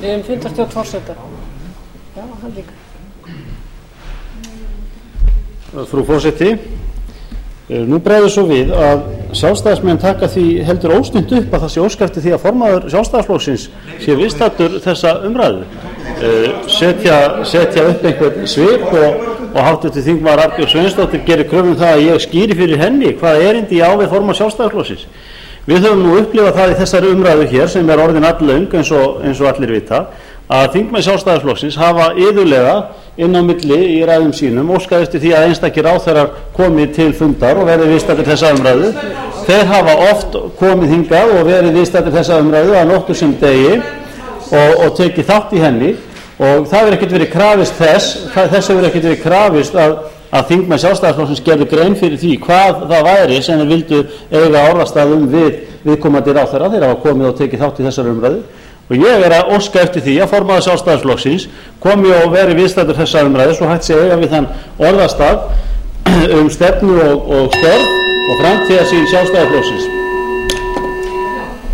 Fundarstjórn forseta. Já, hann líka. Frú forseti, nú bregður svo við að sjálfstæðismenn taka því heldur óstinnt upp að það sé óska eftir því að formaður sjálfstæðisflokksins sé viðstaddur þessa umræðu, setja upp einhvern svip og háttvirtur þingmaður Arnbjörg Sveinsdóttir gerir kröfu um það að ég skýri fyrir henni hvaða erindi ég á við formaður sjálfstæðisflokksins. Við höfum nú upplifað það í þessari umræðu hér sem er orðin alllöng eins og allir vita að þingmenn sjálfstæðisflokksins hafa iðulega inn á milli í ræðum sínum óskað eftir því að einstakir ráðherrar komi til fundar og verði viðstaddir þessa umræðu. Þeir hafa oft komið hingað og verið viðstaddir þessa umræðu að nóttu sem degi og tekið þátt í henni og það hefur ekkert verið krafist þess hefur ekkert verið krafist að þingmenn sjálfstæðisflokksins gerðu grein fyrir því hvað það væri sem þeir vildu eiga orðastað við viðkomandi ráðherra. Þeir hafa komið og tekið þátt í þessari umræðu og ég er að óska eftir því að formaður sjálfstæðisflokksins komi og veri viðstaddur þessa umræðu svo hægt sé eiga við þann orðastað stefnu og störf og framtíðarsýn sjálfstæðisflokksins.